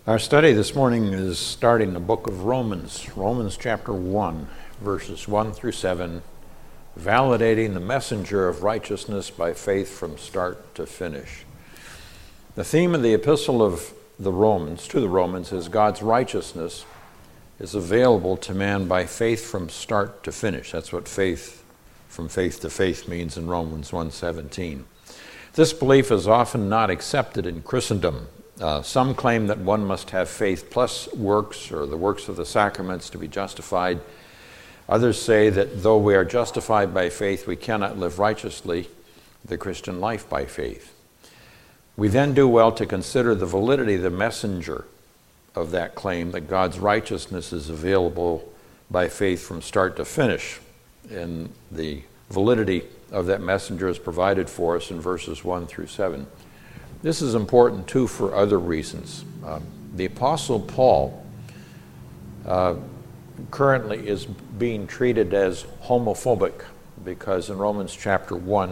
Our study this morning is starting the book of Romans, Romans chapter 1, verses 1 through 7, validating the messenger of righteousness by faith from start to finish. The theme of the epistle of the Romans, to the Romans, is God's righteousness is available to man by faith from start to finish. That's what faith from faith to faith means in Romans 1:17. This belief is often not accepted in Christendom. Some claim that one must have faith plus works, or the works of the sacraments, to be justified. Others say that though we are justified by faith, we cannot live righteously the Christian life by faith. We then do well to consider the validity of the messenger of that claim, that God's righteousness is available by faith from start to finish. And the validity of that messenger is provided for us in verses 1 through 7. This is important, too, for other reasons. The Apostle Paul currently is being treated as homophobic because in Romans chapter 1,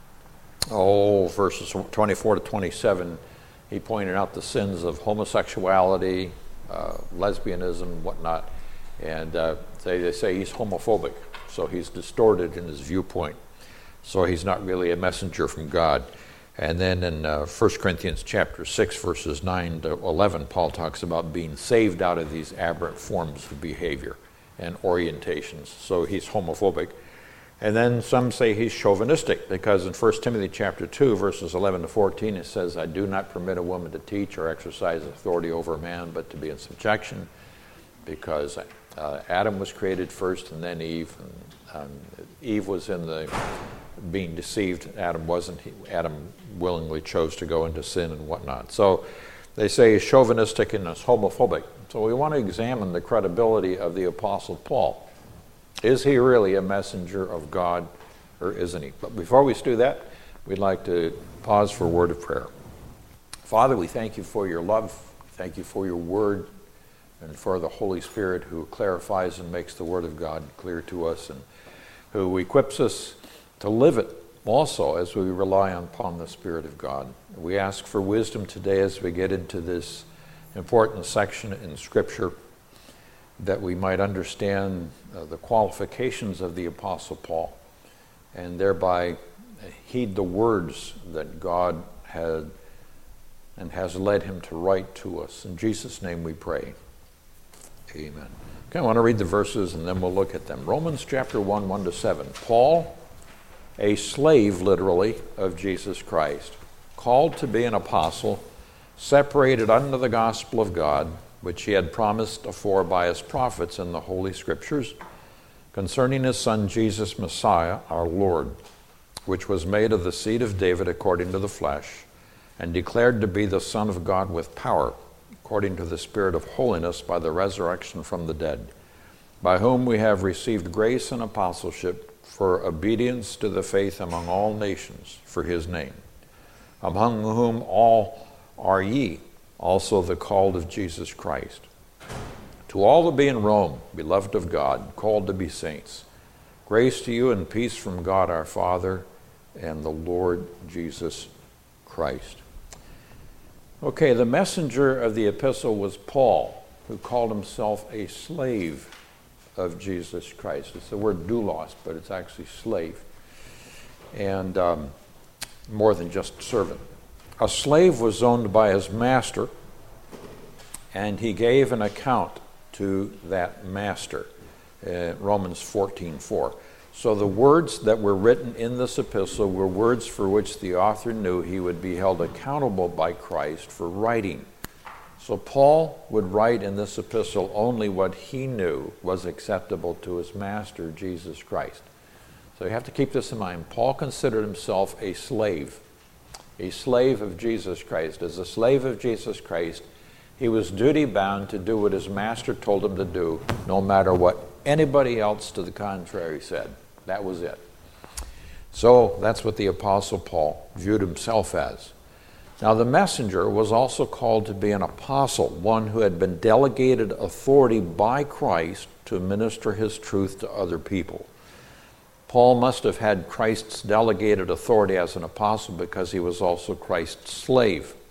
verses 24 to 27, he pointed out the sins of homosexuality, lesbianism, whatnot, and they say he's homophobic, so he's distorted in his viewpoint. So he's not really a messenger from God. And then in 1 Corinthians chapter 6, verses 9 to 11, Paul talks about being saved out of these aberrant forms of behavior and orientations. So he's homophobic. And then some say he's chauvinistic, because in 1 Timothy chapter 2, verses 11 to 14, it says, I do not permit a woman to teach or exercise authority over a man, but to be in subjection, because Adam was created first and then Eve. And Eve was in the being deceived. Adam wasn't. Adam willingly chose to go into sin and whatnot. So they say he's chauvinistic and is homophobic. So we want to examine the credibility of the Apostle Paul. Is he really a messenger of God, or isn't he? But before we do that, we'd like to pause for a word of prayer. Father, we thank you for your love. Thank you for your word and for the Holy Spirit who clarifies and makes the word of God clear to us, and who equips us to live it also as we rely upon the Spirit of God. We ask for wisdom today as we get into this important section in Scripture, that we might understand the qualifications of the Apostle Paul and thereby heed the words that God had and has led him to write to us. In Jesus' name we pray. Amen. Okay, I want to read the verses and then we'll look at them. Romans chapter 1, 1 to 7. Paul, a slave, literally, of Jesus Christ, called to be an apostle, separated unto the gospel of God, which he had promised afore by his prophets in the Holy Scriptures, concerning his Son Jesus Messiah, our Lord, which was made of the seed of David according to the flesh, and declared to be the Son of God with power, according to the Spirit of holiness by the resurrection from the dead, by whom we have received grace and apostleship for obedience to the faith among all nations for his name, among whom all are ye, also the called of Jesus Christ. To all that be in Rome, beloved of God, called to be saints, grace to you and peace from God our Father and the Lord Jesus Christ. Okay, the messenger of the epistle was Paul, who called himself a slave of Jesus Christ. It's the word doulos, but it's actually slave, and more than just servant. A slave was owned by his master, and he gave an account to that master, Romans 14:4. So the words that were written in this epistle were words for which the author knew he would be held accountable by Christ for writing. So Paul would write in this epistle only what he knew was acceptable to his master, Jesus Christ. So you have to keep this in mind. Paul considered himself a slave of Jesus Christ. As a slave of Jesus Christ, he was duty-bound to do what his master told him to do, no matter what anybody else to the contrary said. That was it. So that's what the Apostle Paul viewed himself as. Now, the messenger was also called to be an apostle, one who had been delegated authority by Christ to minister his truth to other people. Paul must have had Christ's delegated authority as an apostle because he was also Christ's slave.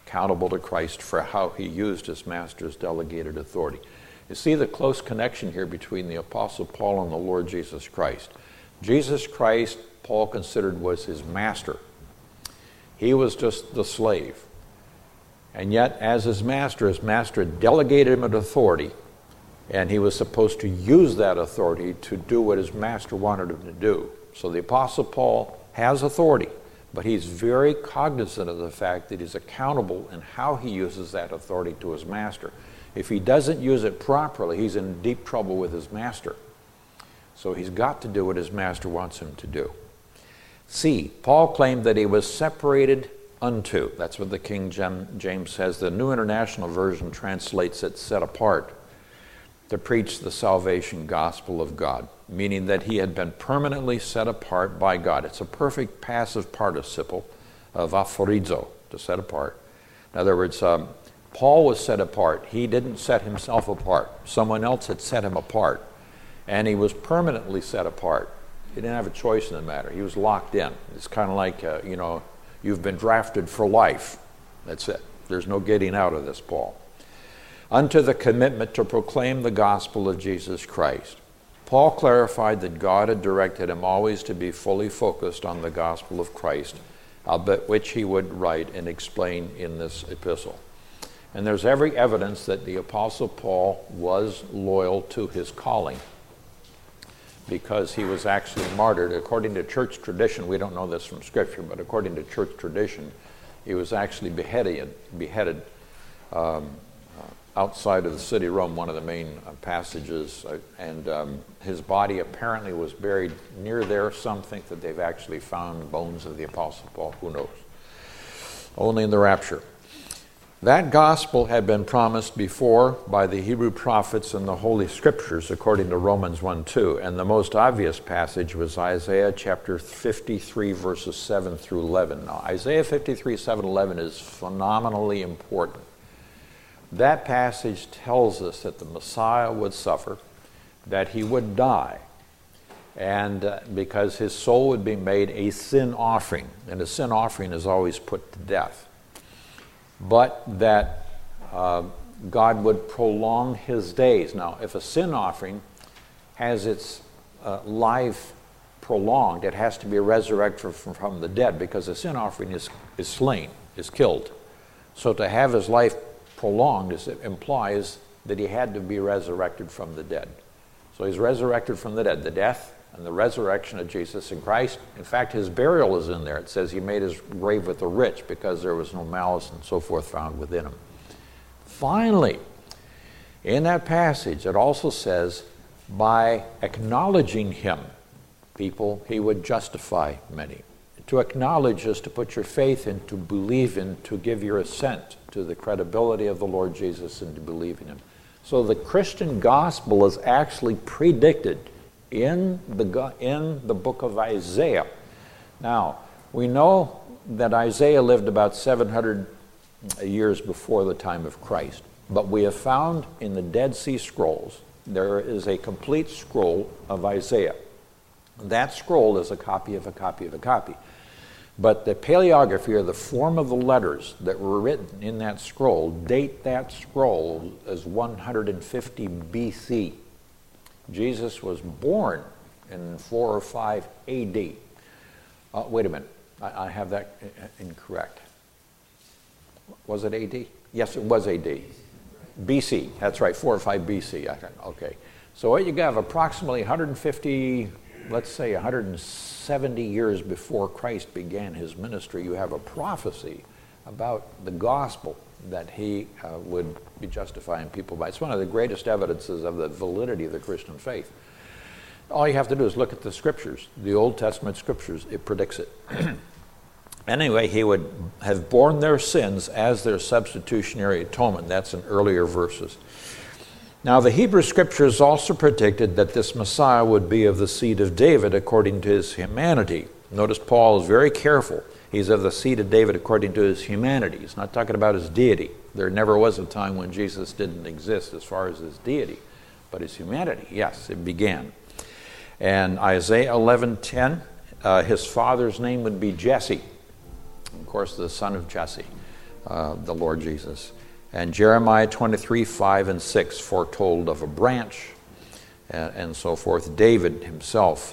accountable to Christ for how he used his master's delegated authority. You see the close connection here between the Apostle Paul and the Lord Jesus Christ. Jesus Christ, Paul considered, was his master. He was just the slave. And yet, as his master delegated him an authority, and he was supposed to use that authority to do what his master wanted him to do. So the Apostle Paul has authority, but he's very cognizant of the fact that he's accountable in how he uses that authority to his master. If he doesn't use it properly, he's in deep trouble with his master. So he's got to do what his master wants him to do. C, Paul claimed that he was separated unto. That's what the King James says. The New International Version translates it set apart to preach the salvation gospel of God, meaning that he had been permanently set apart by God. It's a perfect passive participle of aphorizo, to set apart. In other words, Paul was set apart. He didn't set himself apart. Someone else had set him apart, and he was permanently set apart. He didn't have a choice in the matter. He was locked in. It's kind of like, you've been drafted for life. That's it. There's no getting out of this, Paul. Unto the commitment to proclaim the gospel of Jesus Christ. Paul clarified that God had directed him always to be fully focused on the gospel of Christ, about which he would write and explain in this epistle. And there's every evidence that the Apostle Paul was loyal to his calling, because he was actually martyred. According to church tradition, we don't know this from Scripture, but according to church tradition, he was actually beheaded outside of the city of Rome, one of the main passages, and his body apparently was buried near there. Some think that they've actually found bones of the Apostle Paul. Who knows? Only in the rapture. That gospel had been promised before by the Hebrew prophets and the Holy Scriptures, according to Romans 1:2, and the most obvious passage was Isaiah chapter 53, verses 7 through 11. Now, Isaiah 53, 7, 11 is phenomenally important. That passage tells us that the Messiah would suffer, that he would die, and because his soul would be made a sin offering, and a sin offering is always put to death, but that God would prolong his days. Now, if a sin offering has its life prolonged, it has to be resurrected from the dead, because a sin offering is slain, is killed. So to have his life prolonged implies that he had to be resurrected from the dead. So he's resurrected from the dead. The death and the resurrection of Jesus in Christ. In fact, his burial is in there. It says he made his grave with the rich because there was no malice and so forth found within him. Finally, in that passage, it also says, by acknowledging him, people, he would justify many. To acknowledge is to put your faith in, to believe in, to give your assent to the credibility of the Lord Jesus and to believe in him. So the Christian gospel is actually predicted in the book of Isaiah. Now, we know that Isaiah lived about 700 years before the time of Christ, but we have found in the Dead Sea Scrolls, there is a complete scroll of Isaiah. That scroll is a copy of a copy of a copy. But the paleography, or the form of the letters that were written in that scroll, date that scroll as 150 BC. Jesus was born in 4 or 5 AD. Wait a minute, I have that incorrect. Was it AD? Yes, it was AD. BC, that's right, 4 or 5 BC. Okay, so what you have approximately 150, let's say 170 years before Christ began his ministry, you have a prophecy about the gospel that he would be justifying people by. It's one of the greatest evidences of the validity of the Christian faith. All you have to do is look at the scriptures, the Old Testament scriptures. It predicts it. Anyway, he would have borne their sins as their substitutionary atonement. That's in earlier verses. Now, the Hebrew scriptures also predicted that this Messiah would be of the seed of David according to his humanity. Notice Paul is very careful. He's of the seed of David according to his humanity. He's not talking about his deity. There never was a time when Jesus didn't exist as far as his deity. But his humanity, yes, it began. And Isaiah 11:10, his father's name would be Jesse. Of course, the son of Jesse. the Lord Jesus. And Jeremiah 23, 5 and 6 foretold of a branch and so forth. David himself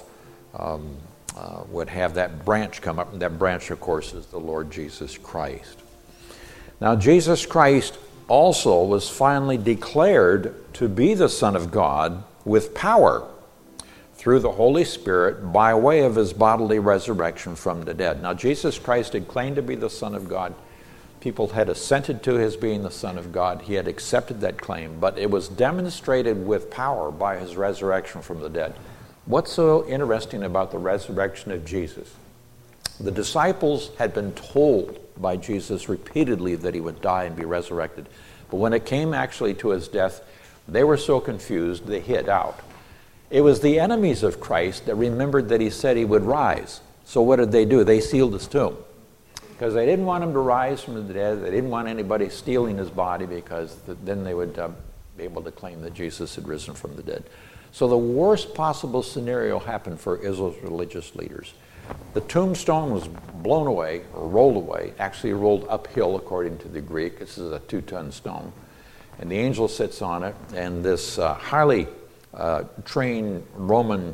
would have that branch come up, and that branch, of course, is the Lord Jesus Christ. Now, Jesus Christ also was finally declared to be the Son of God with power through the Holy Spirit by way of his bodily resurrection from the dead. Now, Jesus Christ had claimed to be the Son of God. People had assented to his being the Son of God. He had accepted that claim, but it was demonstrated with power by his resurrection from the dead. What's so interesting about the resurrection of Jesus? The disciples had been told by Jesus repeatedly that he would die and be resurrected. But when it came actually to his death, they were so confused they hid out. It was the enemies of Christ that remembered that he said he would rise. So what did they do? They sealed his tomb. Because they didn't want him to rise from the dead. They didn't want anybody stealing his body, because then they would be able to claim that Jesus had risen from the dead. So the worst possible scenario happened for Israel's religious leaders. The tombstone was blown away, or rolled away, actually rolled uphill according to the Greek. This is a 2-ton stone. And the angel sits on it, and this highly trained Roman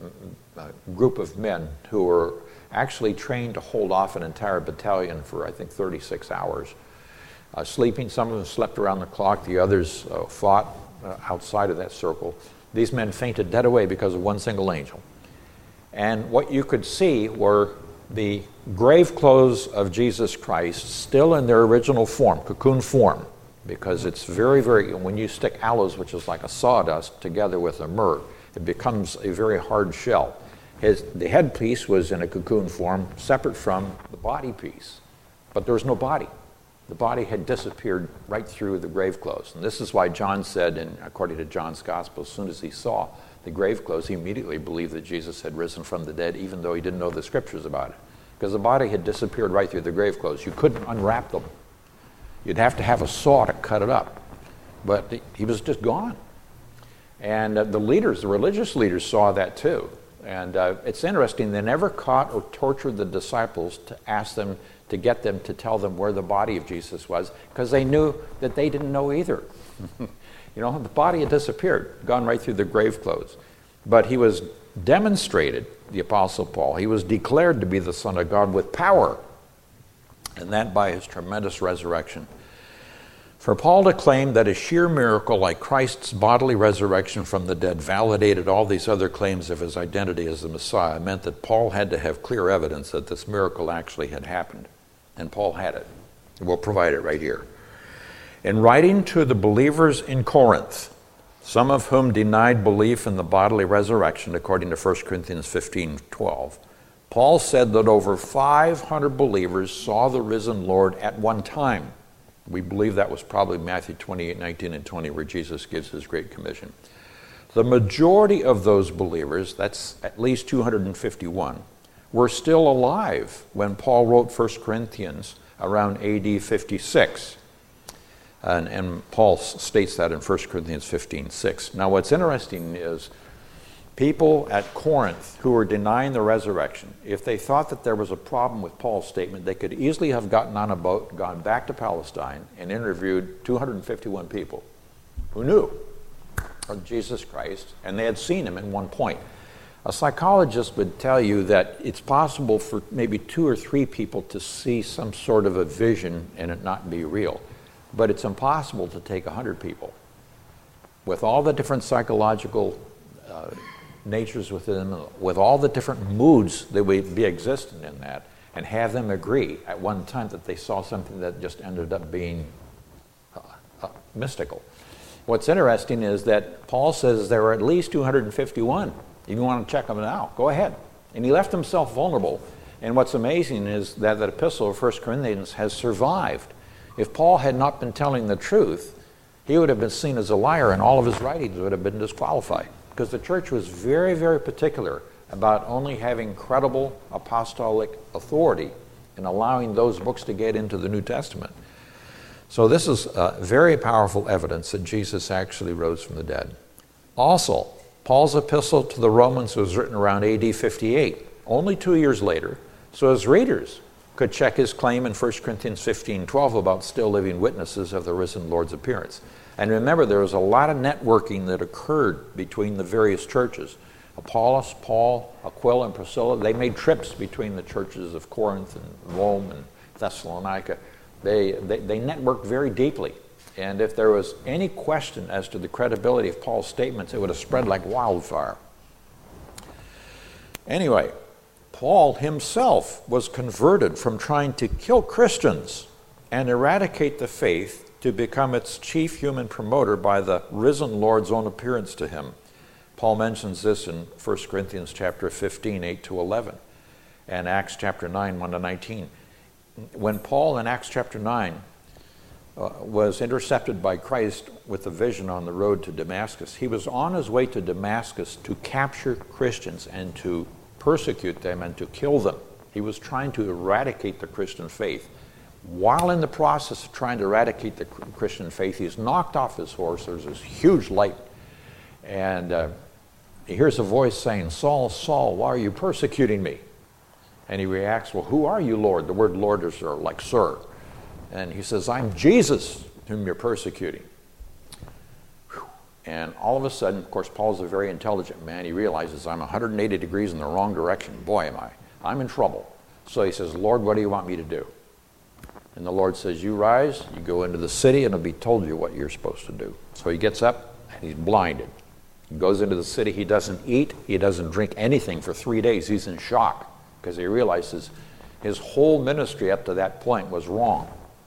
group of men who were actually trained to hold off an entire battalion for, I think, 36 hours. Sleeping, some of them slept around the clock, the others fought outside of that circle. These men fainted dead away because of one single angel. And what you could see were the grave clothes of Jesus Christ still in their original form, cocoon form, because it's very, very, when you stick aloes, which is like a sawdust, together with a myrrh, it becomes a very hard shell. The headpiece was in a cocoon form, separate from the body piece, but there was no body. The body had disappeared right through the grave clothes. And this is why John said, and according to John's gospel, as soon as he saw the grave clothes, he immediately believed that Jesus had risen from the dead, even though he didn't know the scriptures about it. Because the body had disappeared right through the grave clothes. You couldn't unwrap them. You'd have to have a saw to cut it up. But he was just gone. And the religious leaders saw that too. And it's interesting, they never caught or tortured the disciples to ask them, to get them to tell them where the body of Jesus was, because they knew that they didn't know either. You know, the body had disappeared, gone right through the grave clothes. But he was demonstrated, the Apostle Paul, he was declared to be the Son of God with power, and that by his tremendous resurrection. For Paul to claim that a sheer miracle like Christ's bodily resurrection from the dead validated all these other claims of his identity as the Messiah meant that Paul had to have clear evidence that this miracle actually had happened. And Paul had it. We'll provide it right here. In writing to the believers in Corinth, some of whom denied belief in the bodily resurrection, according to 1 Corinthians 15:12, Paul said that over 500 believers saw the risen Lord at one time. We believe that was probably Matthew 28:19 and 20, where Jesus gives his Great Commission. The majority of those believers, that's at least 251, were still alive when Paul wrote 1 Corinthians around AD 56. And Paul states that in 1 Corinthians 15:6. Now what's interesting is people at Corinth who were denying the resurrection, if they thought that there was a problem with Paul's statement, they could easily have gotten on a boat, gone back to Palestine, and interviewed 251 people who knew of Jesus Christ, and they had seen him at one point. A psychologist would tell you that it's possible for maybe 2 or 3 people to see some sort of a vision and it not be real. But it's impossible to take 100 people with all the different psychological natures within them, with all the different moods that would be existing in that, and have them agree at one time that they saw something that just ended up being mystical. What's interesting is that Paul says there were at least 251. If you want to check them out, go ahead. And he left himself vulnerable. And what's amazing is that the epistle of 1 Corinthians has survived. If Paul had not been telling the truth, he would have been seen as a liar, and all of his writings would have been disqualified. Because the church was very, very particular about only having credible apostolic authority and allowing those books to get into the New Testament. So this is very powerful evidence that Jesus actually rose from the dead. Also, Paul's epistle to the Romans was written around AD 58, only 2 years later, so his readers could check his claim in 1 Corinthians 15:12 about still living witnesses of the risen Lord's appearance. And remember, there was a lot of networking that occurred between the various churches. Apollos, Paul, Aquila, and Priscilla, they made trips between the churches of Corinth and Rome and Thessalonica. They networked very deeply. And if there was any question as to the credibility of Paul's statements, it would have spread like wildfire. Anyway, Paul himself was converted from trying to kill Christians and eradicate the faith to become its chief human promoter by the risen Lord's own appearance to him. Paul mentions this in 1 Corinthians chapter 15, 8 to 11, and Acts chapter 9, 1 to 19. When Paul in Acts chapter 9 was intercepted by Christ with a vision on the road to Damascus, he was on his way to Damascus to capture Christians and to persecute them and to kill them. He was trying to eradicate the Christian faith. While in the process of trying to eradicate the Christian faith, he's knocked off his horse. There's this huge light, and he hears a voice saying, "Saul, Saul, why are you persecuting me?" And he reacts, "Well, who are you, Lord?" The word Lord is like sir. And he says, "I'm Jesus, whom you're persecuting." Whew. And all of a sudden, of course, Paul's a very intelligent man. He realizes, I'm 180 degrees in the wrong direction. Boy, am I. I'm in trouble. So he says, "Lord, what do you want me to do?" And the Lord says, "You rise, you go into the city, and it'll be told you what you're supposed to do." So he gets up, and he's blinded. He goes into the city. He doesn't eat. He doesn't drink anything for 3 days. He's in shock because he realizes his whole ministry up to that point was wrong.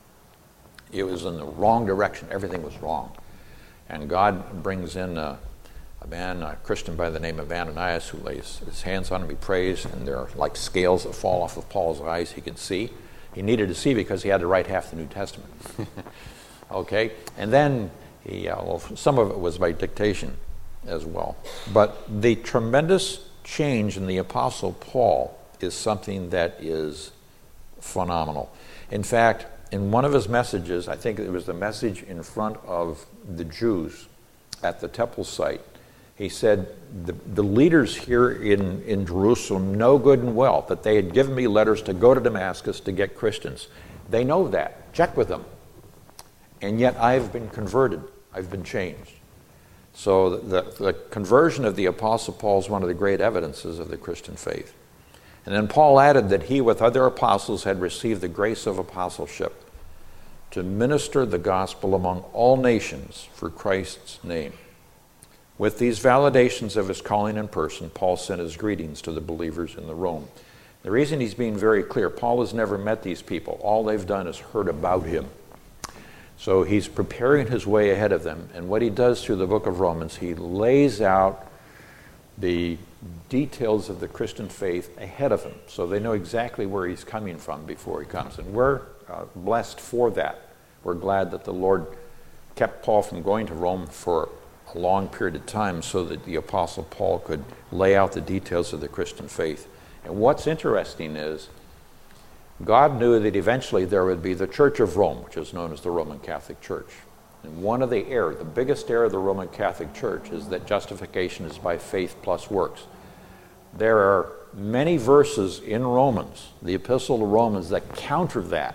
It was in the wrong direction. Everything was wrong. And God brings in a man, a Christian by the name of Ananias, who lays his hands on him. He prays, and there are like scales that fall off of Paul's eyes. He can see. He needed to see because he had to write half the New Testament. Okay? And then some of it was by dictation as well. But the tremendous change in the Apostle Paul is something that is phenomenal. In fact, in one of his messages, I think it was the message in front of the Jews at the temple site, he said, the leaders here in Jerusalem know good and well that they had given me letters to go to Damascus to get Christians. They know that. Check with them. And yet I've been converted. I've been changed. So the conversion of the Apostle Paul is one of the great evidences of the Christian faith. And then Paul added that he, with other apostles, had received the grace of apostleship to minister the gospel among all nations for Christ's name. With these validations of his calling in person, Paul sent his greetings to the believers in the Rome. The reason he's being very clear, Paul has never met these people. All they've done is heard about him. So he's preparing his way ahead of them. And what he does through the book of Romans, he lays out the details of the Christian faith ahead of him, so they know exactly where he's coming from before he comes. And we're blessed for that. We're glad that the Lord kept Paul from going to Rome for a long period of time so that the Apostle Paul could lay out the details of the Christian faith. And what's interesting is God knew that eventually there would be the Church of Rome, which is known as the Roman Catholic Church. And one of the biggest error of the Roman Catholic Church is that justification is by faith plus works. There are many verses in Romans, the Epistle to Romans, that counter that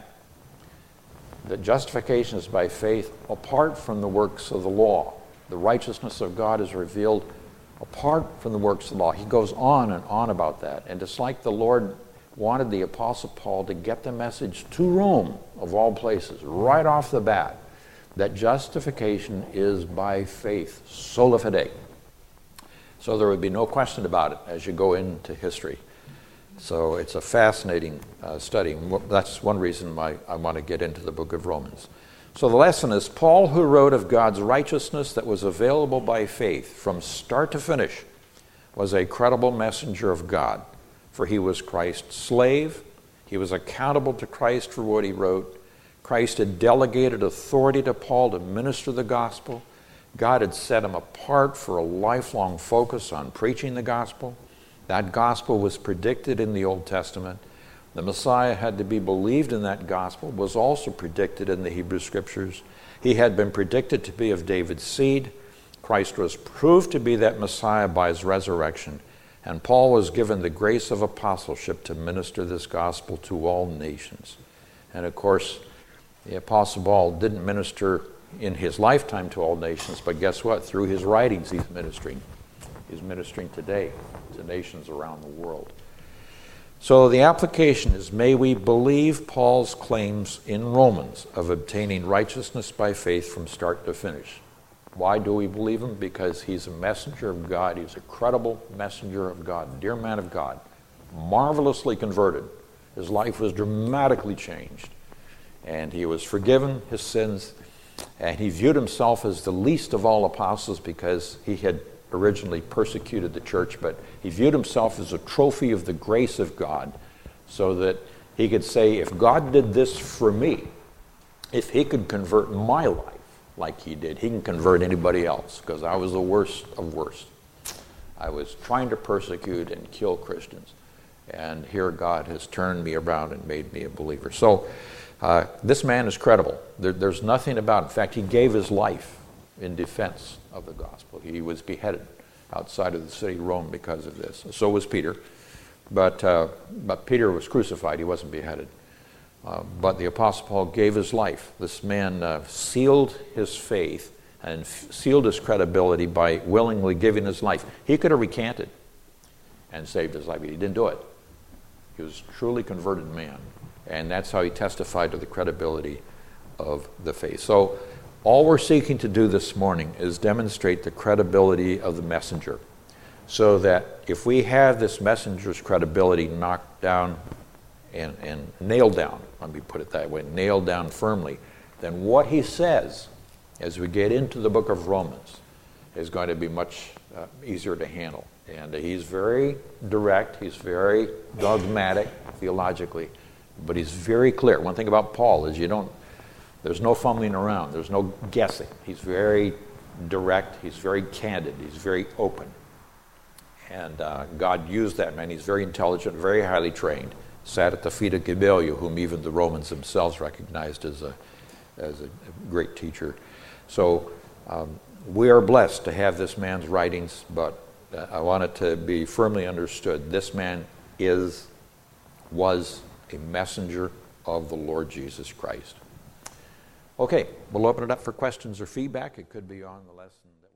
justification is by faith apart from the works of the law. The righteousness of God is revealed apart from the works of the law. He goes on and on about that. And it's like the Lord wanted the Apostle Paul to get the message to Rome, of all places, right off the bat, that justification is by faith, sola fide. So there would be no question about it as you go into history. So it's a fascinating study. That's one reason why I want to get into the book of Romans. So the lesson is, Paul, who wrote of God's righteousness that was available by faith from start to finish, was a credible messenger of God, for he was Christ's slave. He was accountable to Christ for what he wrote. Christ had delegated authority to Paul to minister the gospel. God had set him apart for a lifelong focus on preaching the gospel. That gospel was predicted in the Old Testament. The Messiah had to be believed in. That gospel was also predicted in the Hebrew Scriptures. He had been predicted to be of David's seed. Christ was proved to be that Messiah by his resurrection. And Paul was given the grace of apostleship to minister this gospel to all nations. And of course, the Apostle Paul didn't minister in his lifetime to all nations, but guess what? Through his writings, he's ministering. He's ministering today to nations around the world. So the application is, may we believe Paul's claims in Romans of obtaining righteousness by faith from start to finish. Why do we believe him? Because he's a messenger of God. He's a credible messenger of God, dear man of God, marvelously converted. His life was dramatically changed, and he was forgiven his sins, and he viewed himself as the least of all apostles because he had originally persecuted the church, but he viewed himself as a trophy of the grace of God, so that he could say, if God did this for me, if he could convert my life like he did, he can convert anybody else, because I was the worst of worst. I was trying to persecute and kill Christians, and here God has turned me around and made me a believer. So this man is credible. There's nothing about him. In fact, he gave his life in defense of the gospel. He was beheaded outside of the city of Rome because of this. So was Peter. But Peter was crucified. He wasn't beheaded. But the Apostle Paul gave his life. This man sealed his faith and sealed his credibility by willingly giving his life. He could have recanted and saved his life, but he didn't do it. He was a truly converted man. And that's how he testified to the credibility of the faith. So all we're seeking to do this morning is demonstrate the credibility of the messenger, so that if we have this messenger's credibility knocked down and nailed down, let me put it that way, nailed down firmly, then what he says as we get into the book of Romans is going to be much easier to handle. And he's very direct, he's very dogmatic theologically, but he's very clear. One thing about Paul is there's no fumbling around, there's no guessing. He's very direct, he's very candid, he's very open. And God used that man. He's very intelligent, very highly trained, sat at the feet of Gamaliel, whom even the Romans themselves recognized as a great teacher. So we are blessed to have this man's writings, but I want it to be firmly understood. This man was a messenger of the Lord Jesus Christ. Okay, we'll open it up for questions or feedback. It could be on the lesson.